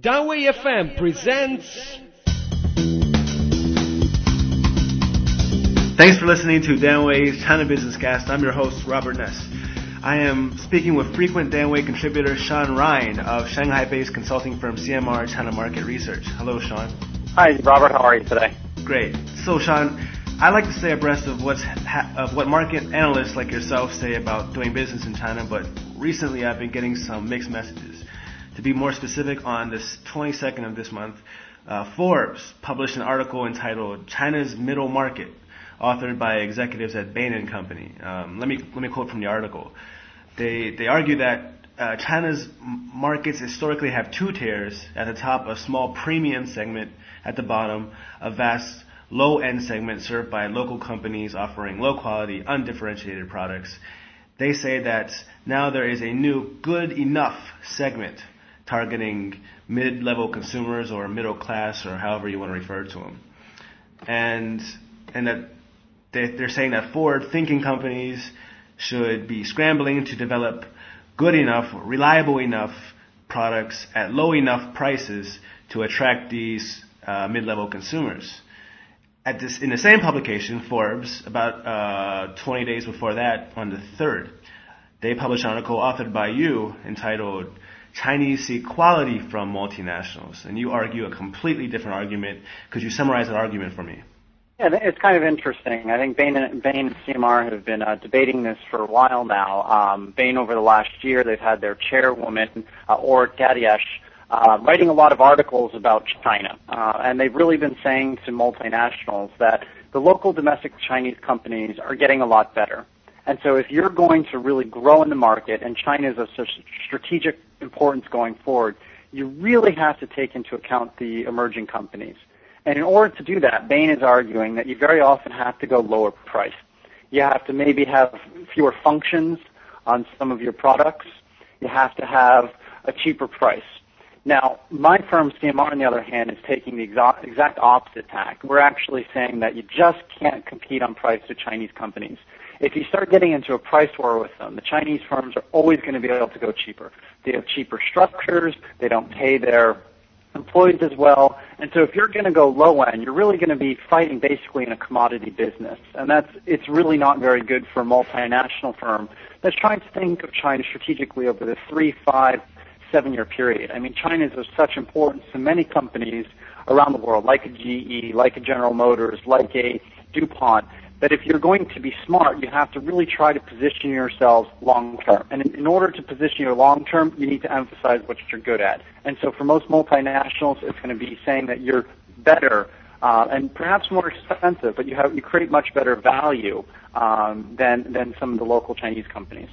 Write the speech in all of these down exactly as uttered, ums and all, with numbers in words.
Danwei F M presents... Thanks for listening to Danwei's China Business Cast. I'm your host, Robert Ness. I am speaking with frequent Danwei contributor Sean Ryan of Shanghai-based consulting firm C M R China Market Research. Hello, Sean. Hi, Robert. How are you today? Great. So, Sean, I like to stay abreast of what's ha- of what market analysts like yourself say about doing business in China, but recently I've been getting some mixed messages. To be more specific, on this twenty-second of this month, uh, Forbes published an article entitled "China's Middle Market," authored by executives at Bain and Company. Um, let me let me quote from the article. They they argue that uh, China's markets historically have two tiers. At the top, a small premium segment. At the bottom, a vast low-end segment served by local companies offering low-quality, undifferentiated products. They say that now there is a new good enough segment targeting mid-level consumers or middle class or however you want to refer to them. And and that they, they're saying that forward-thinking companies should be scrambling to develop good enough, reliable enough products at low enough prices to attract these uh, mid-level consumers. At this, in the same publication, Forbes, about uh, twenty days before that, on the third, they published an article authored by you entitled "Chinese See Quality from Multinationals," and you argue a completely different argument. Could you summarize that argument for me? Yeah, it's kind of interesting. I think Bain and, Bain and C M R have been uh, debating this for a while now. Um, Bain, over the last year, they've had their chairwoman, uh, Or Gadiash, uh, writing a lot of articles about China. Uh, and they've really been saying to multinationals that the local domestic Chinese companies are getting a lot better. And so if you're going to really grow in the market, and China is of such strategic importance going forward, you really have to take into account the emerging companies. And in order to do that, Bain is arguing that you very often have to go lower price. You have to maybe have fewer functions on some of your products. You have to have a cheaper price. Now, my firm, C M R, on the other hand, is taking the exact, exact opposite tack. We're actually saying that you just can't compete on price with Chinese companies. If you start getting into a price war with them, the Chinese firms are always going to be able to go cheaper. They have cheaper structures. They don't pay their employees as well. And so if you're going to go low end, you're really going to be fighting basically in a commodity business. And that's, it's really not very good for a multinational firm that's trying to think of China strategically over the three, five, seven-year period. I mean, China is of such importance to many companies around the world, like a G E, like a General Motors, like a DuPont, that if you're going to be smart, you have to really try to position yourselves long-term. And in, in order to position your long-term, you need to emphasize what you're good at. And so for most multinationals, it's going to be saying that you're better uh, and perhaps more expensive, but you have you create much better value um, than than some of the local Chinese companies.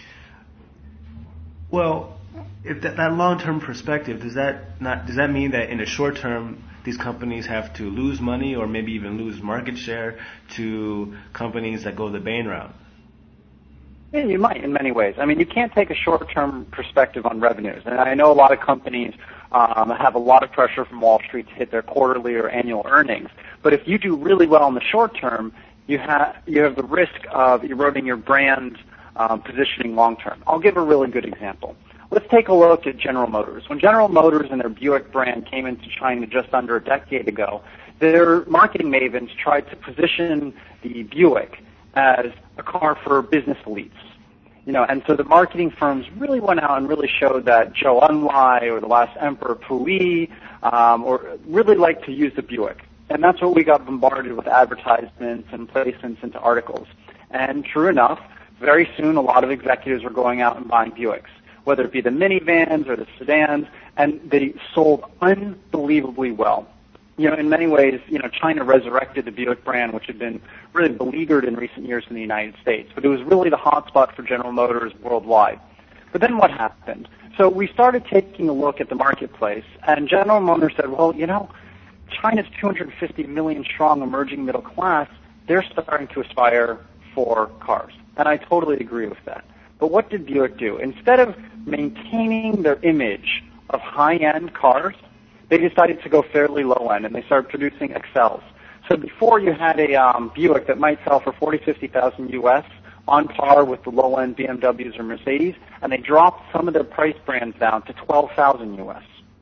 Well, if that, that long-term perspective, does that not does that mean that in the short term these companies have to lose money or maybe even lose market share to companies that go the Bain route? Yeah, you might in many ways. I mean, you can't take a short-term perspective on revenues. And I know a lot of companies um, have a lot of pressure from Wall Street to hit their quarterly or annual earnings. But if you do really well in the short term, you have you have the risk of eroding your brand um, positioning long-term. I'll give a really good example. Let's take a look at General Motors. When General Motors and their Buick brand came into China just under a decade ago, their marketing mavens tried to position the Buick as a car for business elites. You know, and so the marketing firms really went out and really showed that Zhou Enlai or the last Emperor Puyi um, or really liked to use the Buick. And that's what we got bombarded with advertisements and placements into articles. And true enough, very soon a lot of executives were going out and buying Buicks, whether it be the minivans or the sedans, and they sold unbelievably well. You know, in many ways, you know, China resurrected the Buick brand, which had been really beleaguered in recent years in the United States. But it was really the hotspot for General Motors worldwide. But then what happened? So we started taking a look at the marketplace, and General Motors said, well, you know, China's two hundred fifty million strong emerging middle class, they're starting to aspire for cars. And I totally agree with that. But what did Buick do? Instead of maintaining their image of high-end cars, they decided to go fairly low-end, and they started producing X Ls. So before you had a um, Buick that might sell for forty, fifty thousand U S on par with the low-end B M Ws or Mercedes, and they dropped some of their price brands down to twelve thousand U S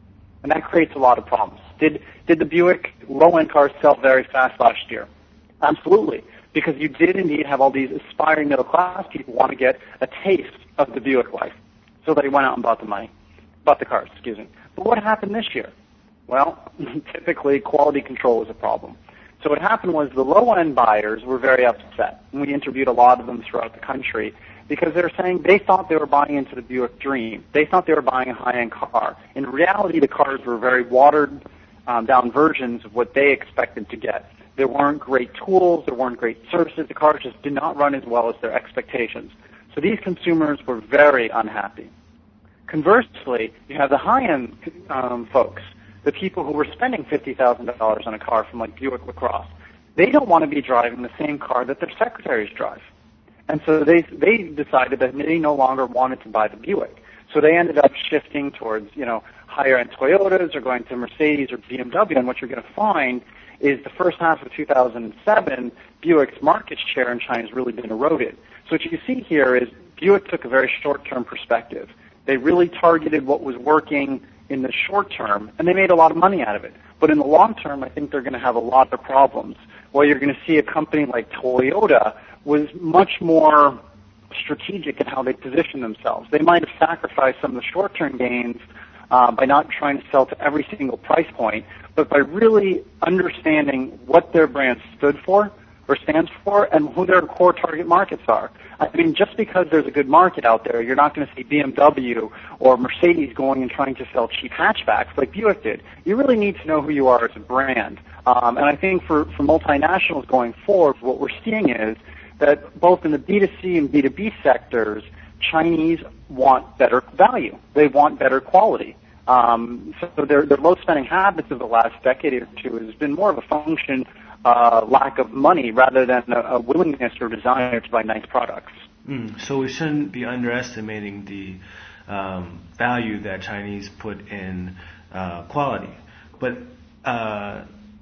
and that creates a lot of problems. Did did the Buick low-end cars sell very fast last year? Absolutely, because you did indeed have all these aspiring middle-class people want to get a taste of the Buick life, so they went out and bought the money, bought the cars, excuse me. But what happened this year? Well, typically quality control was a problem. So what happened was the low-end buyers were very upset, and we interviewed a lot of them throughout the country because they were saying they thought they were buying into the Buick dream. They thought they were buying a high-end car. In reality, the cars were very watered um, down versions of what they expected to get. There weren't great tools, there weren't great services. The cars just did not run as well as their expectations. So these consumers were very unhappy. Conversely, you have the high-end um, folks, the people who were spending fifty thousand dollars on a car from like Buick LaCrosse. They don't want to be driving the same car that their secretaries drive. And so they they decided that they no longer wanted to buy the Buick. So they ended up shifting towards, you know, higher-end Toyotas or going to Mercedes or B M W. And what you're going to find is the first half of two thousand seven, Buick's market share in China has really been eroded. So what you see here is Buick took a very short-term perspective. They really targeted what was working in the short term, and they made a lot of money out of it. But in the long term, I think they're going to have a lot of problems. Well, you're going to see a company like Toyota was much more strategic in how they position themselves. They might have sacrificed some of the short-term gains uh, by not trying to sell to every single price point, but by really understanding what their brand stood for or stands for and who their core target markets are. I mean, just because there's a good market out there, you're not going to see B M W or Mercedes going and trying to sell cheap hatchbacks like Buick did. You really need to know who you are as a brand. Um, and I think for, for multinationals going forward, what we're seeing is that both in the B two C and B two B sectors, Chinese want better value. They want better quality. Um, so their, their low spending habits of the last decade or two has been more of a function Uh, lack of money rather than a, a willingness or desire to buy nice products. Mm, so we shouldn't be underestimating the um, value that Chinese put in uh, quality. But uh,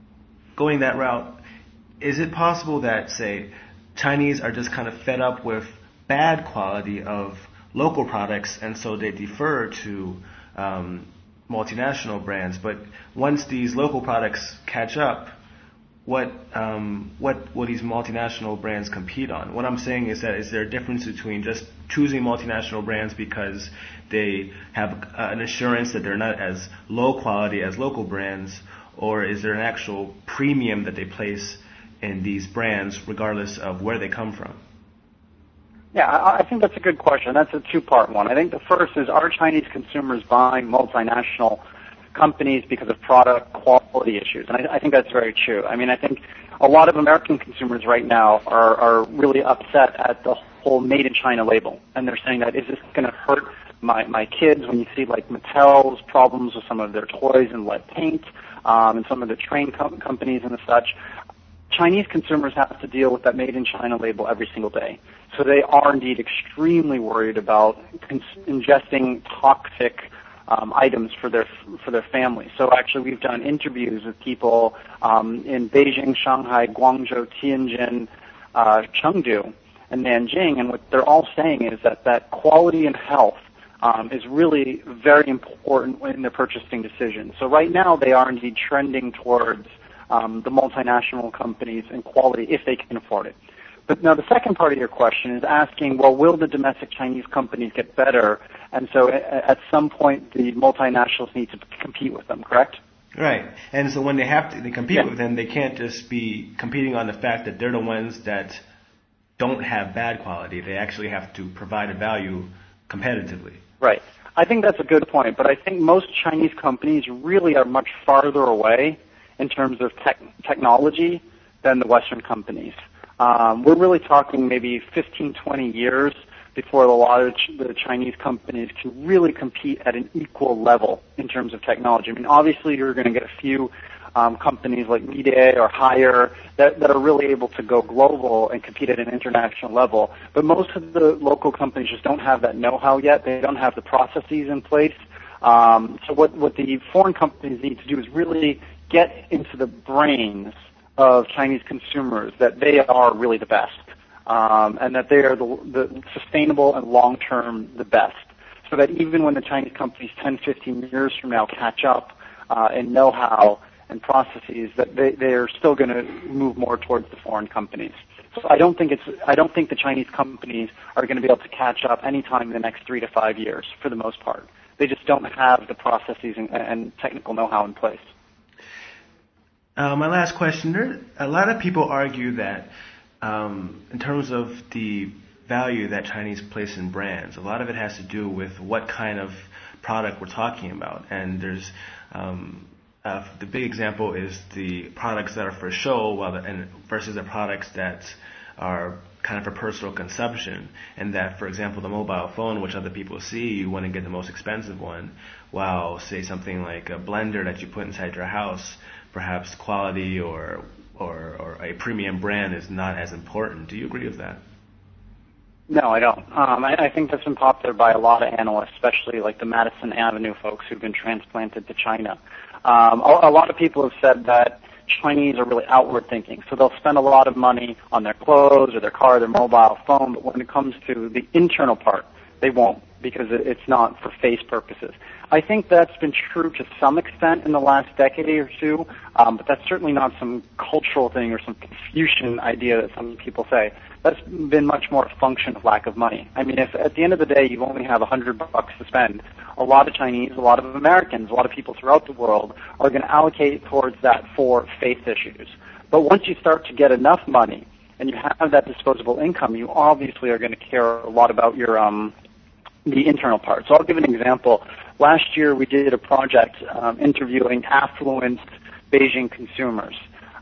going that route, is it possible that, say, Chinese are just kind of fed up with bad quality of local products and so they defer to um, multinational brands, but once these local products catch up, What um, what will these multinational brands compete on? What I'm saying is that is there a difference between just choosing multinational brands because they have uh, an assurance that they're not as low quality as local brands, or is there an actual premium that they place in these brands regardless of where they come from? Yeah, I, I think that's a good question. That's a two-part one. I think the first is, are Chinese consumers buying multinational companies because of product quality issues? And I, I think that's very true. I mean, I think a lot of American consumers right now are, are really upset at the whole Made in China label. And they're saying that, is this going to hurt my, my kids? When you see like Mattel's problems with some of their toys and lead paint, um, and some of the train com- companies and such, Chinese consumers have to deal with that Made in China label every single day. So they are indeed extremely worried about cons- ingesting toxic Um, items for their for their families. So actually, we've done interviews with people um, in Beijing, Shanghai, Guangzhou, Tianjin, uh, Chengdu, and Nanjing, and what they're all saying is that that quality and health um, is really very important in their purchasing decisions. So right now, they are indeed trending towards um, the multinational companies and quality if they can afford it. But now the second part of your question is asking, well, will the domestic Chinese companies get better? And so at some point, the multinationals need to compete with them, correct? Right. And so when they have to they compete yeah. with them, they can't just be competing on the fact that they're the ones that don't have bad quality. They actually have to provide a value competitively. Right. I think that's a good point. But I think most Chinese companies really are much farther away in terms of tech, technology than the Western companies. Um, we're really talking maybe fifteen, twenty years before a lot of ch- the Chinese companies can really compete at an equal level in terms of technology. I mean, obviously, you're going to get a few um, companies like Midea or Haier that, that are really able to go global and compete at an international level. But most of the local companies just don't have that know-how yet. They don't have the processes in place. Um, so what, what the foreign companies need to do is really get into the brains of Chinese consumers that they are really the best, um, and that they are the, the sustainable and long-term the best, so that even when the Chinese companies ten, fifteen years from now catch up uh, and know-how and processes, that they, they're still going to move more towards the foreign companies. So I don't think it's I don't think the Chinese companies are going to be able to catch up anytime in the next three to five years for the most part. They just don't have the processes and, and technical know-how in place. Uh, my last question, there, a lot of people argue that um, in terms of the value that Chinese place in brands, a lot of it has to do with what kind of product we're talking about. And there's um, uh, the big example is the products that are for show while the, and versus the products that are kind of for personal consumption. And that, for example, the mobile phone, which other people see, you want to get the most expensive one, while, say, something like a blender that you put inside your house, perhaps quality or, or, or a premium brand is not as important. Do you agree with that? No, I don't. Um, I, I think that's been popular by a lot of analysts, especially like the Madison Avenue folks who've been transplanted to China. Um, a, a lot of people have said that Chinese are really outward thinking, so they'll spend a lot of money on their clothes or their car, their mobile phone, but when it comes to the internal part, they won't, because it, it's not for face purposes. I think that's been true to some extent in the last decade or two, um, but that's certainly not some cultural thing or some Confucian idea that some people say. That's been much more a function of lack of money. I mean, if at the end of the day you only have a hundred bucks to spend, a lot of Chinese, a lot of Americans, a lot of people throughout the world are going to allocate towards that for faith issues. But once you start to get enough money and you have that disposable income, you obviously are going to care a lot about your um, the internal part. So I'll give an example. Last year we did a project um, interviewing affluent Beijing consumers.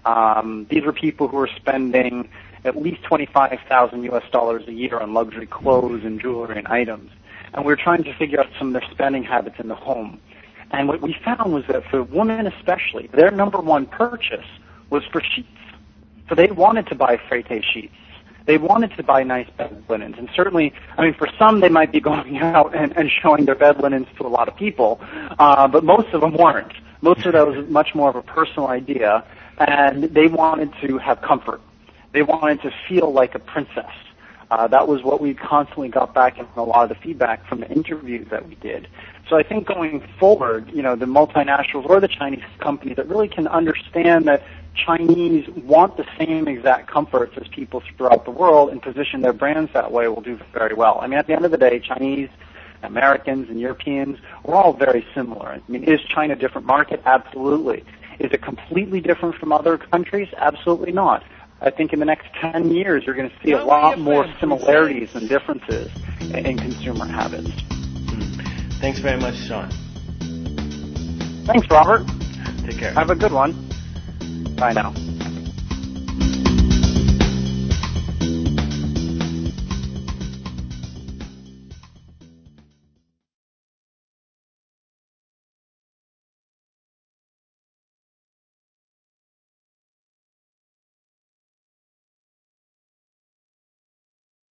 Um, these were people who were spending at least twenty-five thousand U S dollars a year on luxury clothes and jewelry and items. And we were trying to figure out some of their spending habits in the home. And what we found was that for women especially, their number one purchase was for sheets. So they wanted to buy Freytay sheets. They wanted to buy nice bed linens. And certainly, I mean, for some, they might be going out and, and showing their bed linens to a lot of people, uh, but most of them weren't. Most of that was much more of a personal idea, and they wanted to have comfort. They wanted to feel like a princess. Uh, that was what we constantly got back in a lot of the feedback from the interviews that we did. So I think going forward, you know, the multinationals or the Chinese companies that really can understand that Chinese want the same exact comforts as people throughout the world and position their brands that way will do very well. I mean, at the end of the day, Chinese, Americans, and Europeans, we're all very similar. I mean, is China a different market? Absolutely. Is it completely different from other countries? Absolutely not. I think in the next ten years, you're going to see a lot more similarities than differences in, in consumer habits. Mm. Thanks very much, Sean. Thanks, Robert. Take care. Have a good one. Bye now.